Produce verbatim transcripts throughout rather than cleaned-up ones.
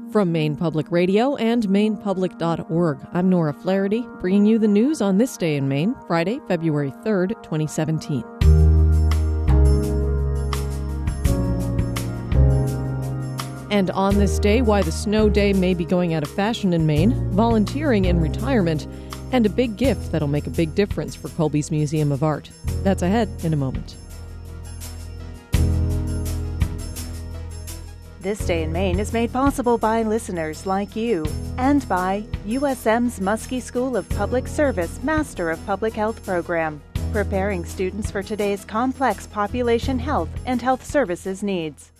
From Maine Public Radio and maine public dot org, I'm Nora Flaherty, bringing you the news on this day in Maine, Friday, February third, twenty seventeen. And on this day, why the snow day may be going out of fashion in Maine, volunteering in retirement, and a big gift that'll make a big difference for Colby's Museum of Art. That's ahead in a moment. This Day in Maine is made possible by listeners like you and by U S M's Muskie School of Public Service Master of Public Health program, preparing students for today's complex population health and health services needs.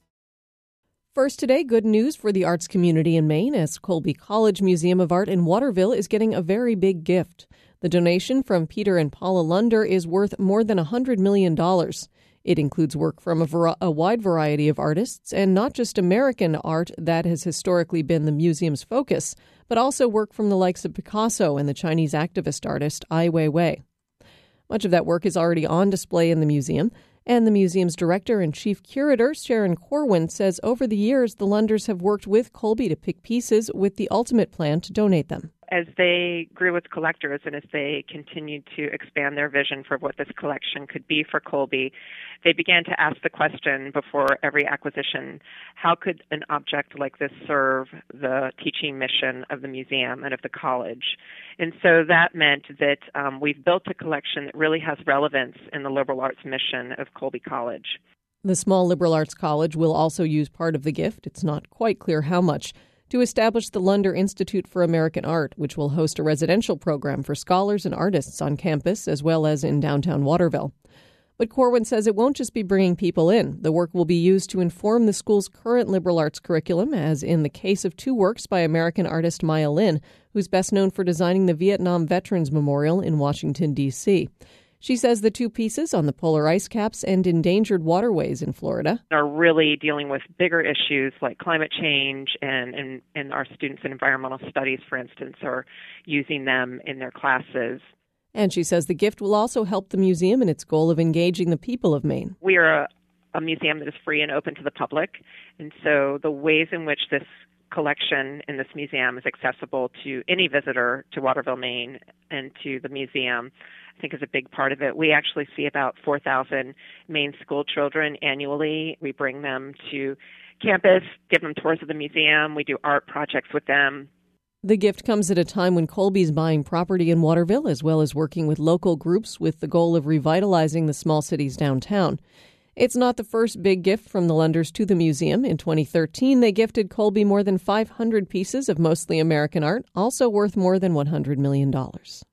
First today, good news for the arts community in Maine as Colby College Museum of Art in Waterville is getting a very big gift. The donation from Peter and Paula Lunder is worth more than one hundred million dollars. It includes work from a, var- a wide variety of artists, and not just American art that has historically been the museum's focus, but also work from the likes of Picasso and the Chinese activist artist Ai Weiwei. Much of that work is already on display in the museum, and the museum's director and chief curator, Sharon Corwin, says over the years the Lunders have worked with Colby to pick pieces with the ultimate plan to donate them. As they grew as collectors and as they continued to expand their vision for what this collection could be for Colby, they began to ask the question before every acquisition, how could an object like this serve the teaching mission of the museum and of the college? And so that meant that um, we've built a collection that really has relevance in the liberal arts mission of Colby College. The small liberal arts college will also use part of the gift, it's not quite clear how much, to establish the Lunder Institute for American Art, which will host a residential program for scholars and artists on campus as well as in downtown Waterville. But Corwin says it won't just be bringing people in. The work will be used to inform the school's current liberal arts curriculum, as in the case of two works by American artist Maya Lin, who's best known for designing the Vietnam Veterans Memorial in Washington, D C She says the two pieces on the polar ice caps and endangered waterways in Florida are really dealing with bigger issues like climate change, and, and, and our students in environmental studies, for instance, are using them in their classes. And she says the gift will also help the museum in its goal of engaging the people of Maine. We are a, a museum that is free and open to the public, and so the ways in which this collection in this museum is accessible to any visitor to Waterville, Maine, and to the museum, I think is a big part of it. We actually see about four thousand Maine school children annually. We bring them to campus, give them tours of the museum. We do art projects with them. The gift comes at a time when Colby's buying property in Waterville, as well as working with local groups with the goal of revitalizing the small city's downtown. It's not the first big gift from the Lunders to the museum. In twenty thirteen, they gifted Colby more than five hundred pieces of mostly American art, also worth more than one hundred million dollars.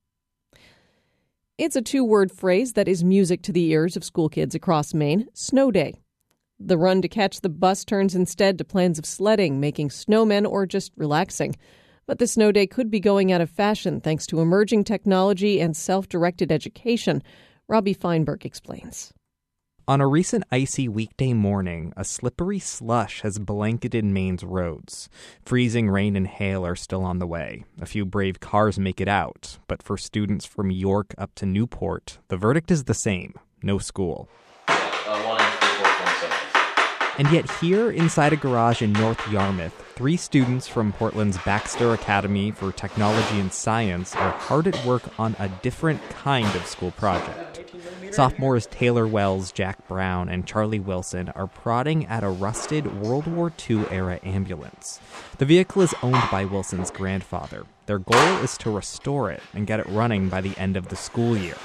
It's a two-word phrase that is music to the ears of school kids across Maine, Snow Day. The run to catch the bus turns instead to plans of sledding, making snowmen, or just relaxing. But the snow day could be going out of fashion thanks to emerging technology and self-directed education. Robbie Feinberg explains. On a recent icy weekday morning, a slippery slush has blanketed Maine's roads. Freezing rain and hail are still on the way. A few brave cars make it out, but for students from York up to Newport, the verdict is the same: no school. And yet here, inside a garage in North Yarmouth, three students from Portland's Baxter Academy for Technology and Science are hard at work on a different kind of school project. Sophomores Taylor Wells, Jack Brown, and Charlie Wilson are prodding at a rusted World War Two-era ambulance. The vehicle is owned by Wilson's grandfather. Their goal is to restore it and get it running by the end of the school year.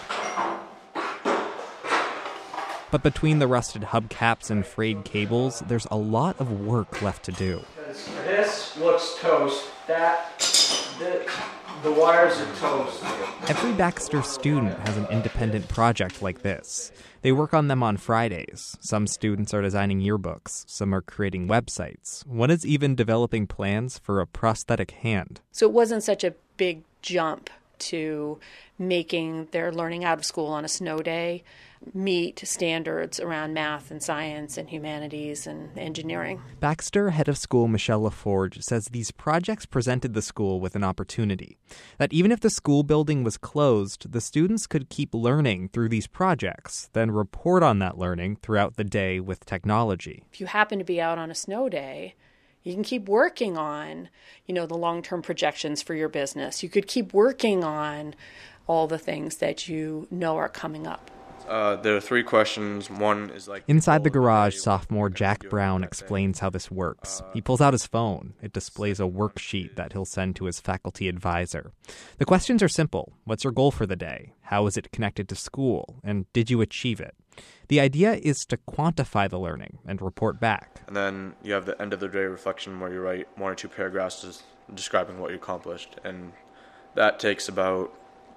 But between the rusted hubcaps and frayed cables, there's a lot of work left to do. This looks toast. That, the, the wires are toast. Every Baxter student has an independent project like this. They work on them on Fridays. Some students are designing yearbooks. Some are creating websites. One is even developing plans for a prosthetic hand. So it wasn't such a big jump to making their learning out of school on a snow day meet standards around math and science and humanities and engineering. Baxter head of school Michelle LaForge says these projects presented the school with an opportunity. That even if the school building was closed, the students could keep learning through these projects, then report on that learning throughout the day with technology. If you happen to be out on a snow day, You can keep working on, you know, the long-term projections for your business. You could keep working on all the things that you know are coming up. Uh, there are three questions. One is like... Inside the garage, sophomore Jack Brown explains how this works. He pulls out his phone. It displays a worksheet that he'll send to his faculty advisor. The questions are simple. What's your goal for the day? How is it connected to school? And did you achieve it? The idea is to quantify the learning and report back. And then you have the end of the day reflection where you write one or two paragraphs describing what you accomplished. And that takes about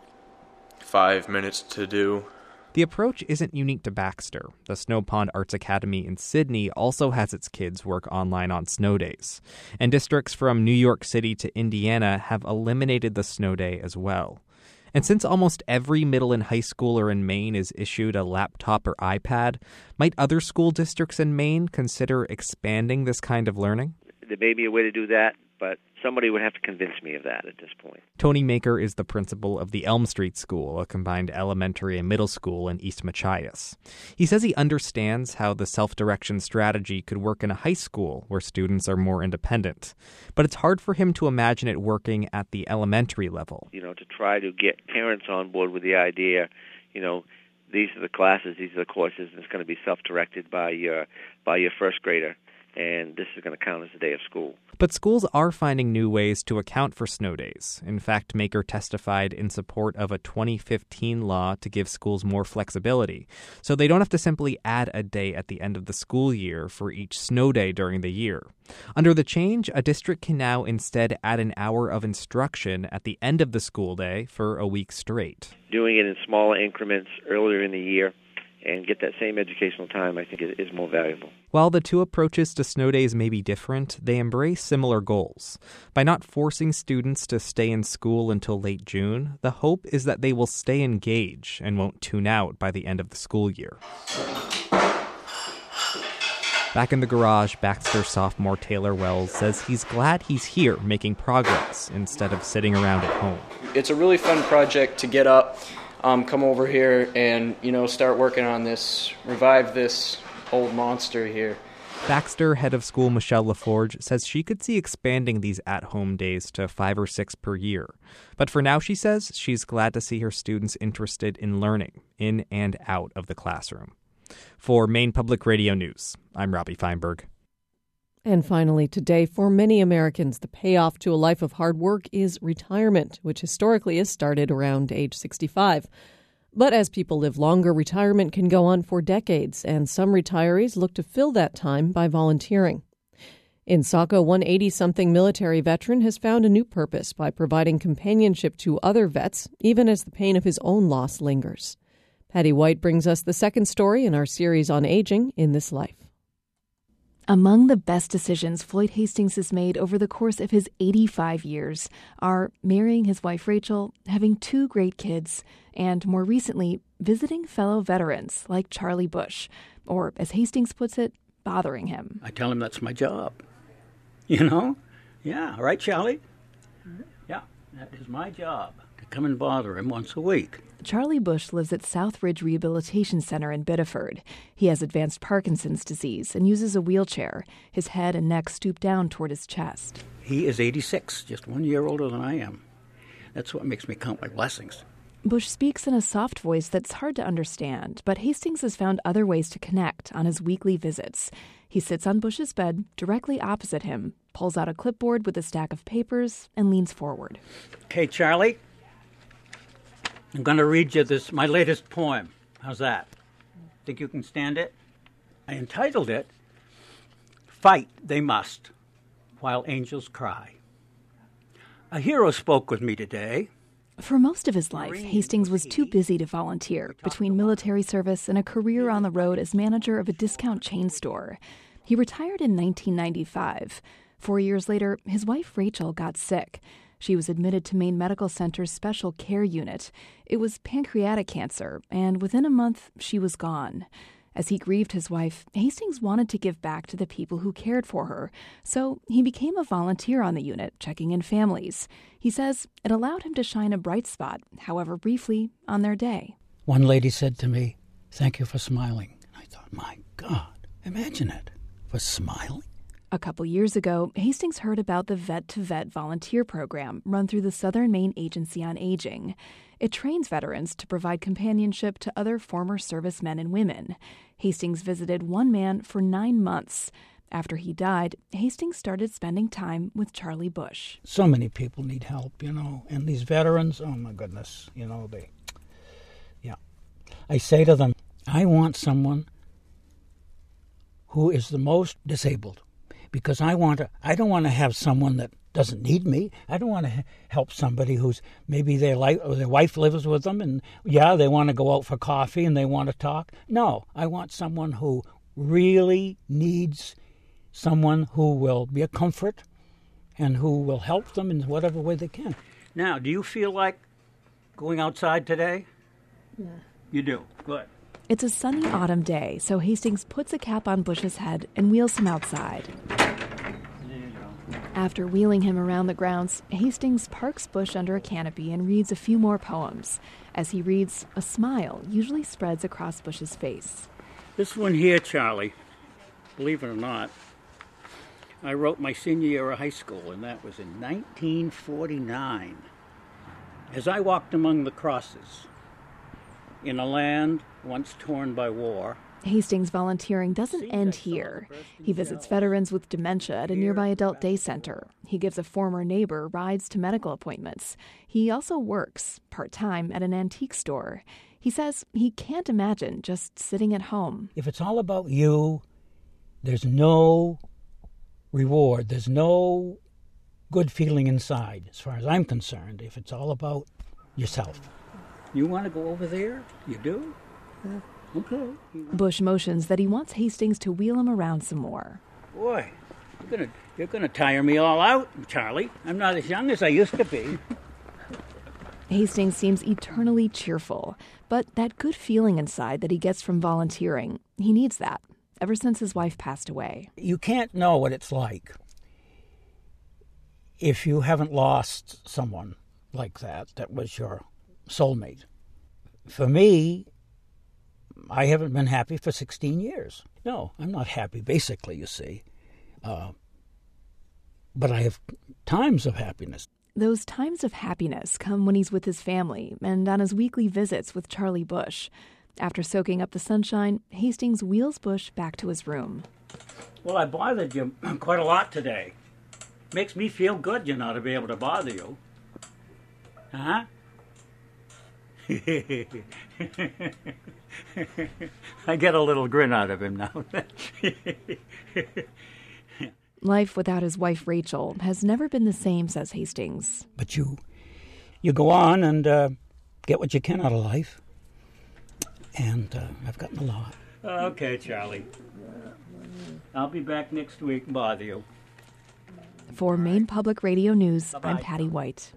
five minutes to do. The approach isn't unique to Baxter. The Snow Pond Arts Academy in Sydney also has its kids work online on snow days. And districts from New York City to Indiana have eliminated the snow day as well. And since almost every middle and high schooler in Maine is issued a laptop or iPad, might other school districts in Maine consider expanding this kind of learning? There may be a way to do that, but somebody would have to convince me of that at this point. Tony Maker is the principal of the Elm Street School, a combined elementary and middle school in East Machias. He says he understands how the self-direction strategy could work in a high school where students are more independent. But it's hard for him to imagine it working at the elementary level. You know, to try to get parents on board with the idea, you know, these are the classes, these are the courses, and it's going to be self-directed by your, by your first grader. And this is going to count as a day of school. But schools are finding new ways to account for snow days. In fact, Maker testified in support of a twenty fifteen law to give schools more flexibility, so they don't have to simply add a day at the end of the school year for each snow day during the year. Under the change, a district can now instead add an hour of instruction at the end of the school day for a week straight. Doing it in smaller increments earlier in the year and get that same educational time, I think, is more valuable. While the two approaches to snow days may be different, they embrace similar goals. By not forcing students to stay in school until late June, the hope is that they will stay engaged and won't tune out by the end of the school year. Back in the garage, Baxter sophomore Taylor Wells says he's glad he's here making progress instead of sitting around at home. It's a really fun project to get up, Um, come over here and, you know, start working on this, revive this old monster here. Baxter head of school Michelle LaForge says she could see expanding these at-home days to five or six per year. But for now, she says, she's glad to see her students interested in learning in and out of the classroom. For Maine Public Radio News, I'm Robbie Feinberg. And finally, today, for many Americans, the payoff to a life of hard work is retirement, which historically is started around age sixty-five. But as people live longer, retirement can go on for decades, and some retirees look to fill that time by volunteering. In Saco, one eighty-something military veteran has found a new purpose by providing companionship to other vets, even as the pain of his own loss lingers. Patty White brings us the second story in our series on aging in this life. Among the best decisions Floyd Hastings has made over the course of his eighty-five years are marrying his wife Rachel, having two great kids, and more recently, visiting fellow veterans like Charlie Bush, or as Hastings puts it, bothering him. I tell him that's my job. You know? Yeah, right, Charlie? Yeah, that is my job, to come and bother him once a week. Charlie Bush lives at Southridge Rehabilitation Center in Biddeford. He has advanced Parkinson's disease and uses a wheelchair, his head and neck stooped down toward his chest. He is eighty-six, just one year older than I am. That's what makes me count my blessings. Bush speaks in a soft voice that's hard to understand, but Hastings has found other ways to connect on his weekly visits. He sits on Bush's bed directly opposite him, pulls out a clipboard with a stack of papers, and leans forward. Okay, Charlie, I'm going to read you this, my latest poem. How's that? Think you can stand it? I entitled it, Fight They Must, While Angels Cry. A hero spoke with me today. For most of his life, Hastings was too busy to volunteer between military service and a career on the road as manager of a discount chain store. He retired in nineteen ninety-five. Four years later, his wife Rachel got sick. She was admitted to Maine Medical Center's special care unit. It was pancreatic cancer, and within a month, she was gone. As he grieved his wife, Hastings wanted to give back to the people who cared for her, so he became a volunteer on the unit, checking in families. He says it allowed him to shine a bright spot, however briefly, on their day. One lady said to me, "Thank you for smiling." I thought, my God, imagine it, for smiling. A couple years ago, Hastings heard about the Vet to Vet volunteer program run through the Southern Maine Agency on Aging. It trains veterans to provide companionship to other former servicemen and women. Hastings visited one man for nine months. After he died, Hastings started spending time with Charlie Bush. So many people need help, you know, and these veterans, oh my goodness, you know, they, yeah. I say to them, I want someone who is the most disabled. Because I want to, I don't want to have someone that doesn't need me. I don't want to help somebody who's maybe their life, or their wife lives with them, and yeah, they want to go out for coffee and they want to talk. No, I want someone who really needs someone who will be a comfort and who will help them in whatever way they can. Now, do you feel like going outside today? Yeah. You do. Good. It's a sunny autumn day, so Hastings puts a cap on Bush's head and wheels him outside. After wheeling him around the grounds, Hastings parks Bush under a canopy and reads a few more poems. As he reads, a smile usually spreads across Bush's face. This one here, Charlie, believe it or not, I wrote my senior year of high school, and that was in nineteen forty-nine. As I walked among the crosses, in a land once torn by war. Hastings' volunteering doesn't end here. He visits veterans with dementia at a nearby adult day center. He gives a former neighbor rides to medical appointments. He also works part-time at an antique store. He says he can't imagine just sitting at home. If it's all about you, there's no reward. There's no good feeling inside, as far as I'm concerned, if it's all about yourself. You want to go over there? You do? Yeah. Okay. Bush motions that he wants Hastings to wheel him around some more. Boy, you're gonna you're gonna tire me all out, Charlie. I'm not as young as I used to be. Hastings seems eternally cheerful, but that good feeling inside that he gets from volunteering, he needs that ever since his wife passed away. You can't know what it's like if you haven't lost someone like that, that was your soulmate. For me, I haven't been happy for sixteen years. No, I'm not happy, basically, you see. Uh, but I have times of happiness. Those times of happiness come when he's with his family and on his weekly visits with Charlie Bush. After soaking up the sunshine, Hastings wheels Bush back to his room. Well, I bothered you quite a lot today. Makes me feel good, you know, to be able to bother you. Huh? I get a little grin out of him now. Life without his wife, Rachel, has never been the same, says Hastings. But you you go on and uh, get what you can out of life. And uh, I've gotten a lot. Okay, Charlie. I'll be back next week and bother you. For Maine Public Radio News, Bye-bye. I'm Patty White.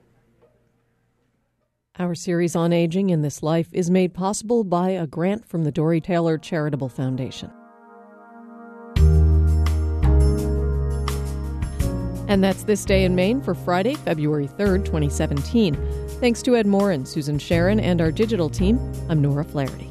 Our series on aging in this life is made possible by a grant from the Dory Taylor Charitable Foundation. And that's This Day in Maine for Friday, February third, twenty seventeen. Thanks to Ed Moore and Susan Sharon and our digital team, I'm Nora Flaherty.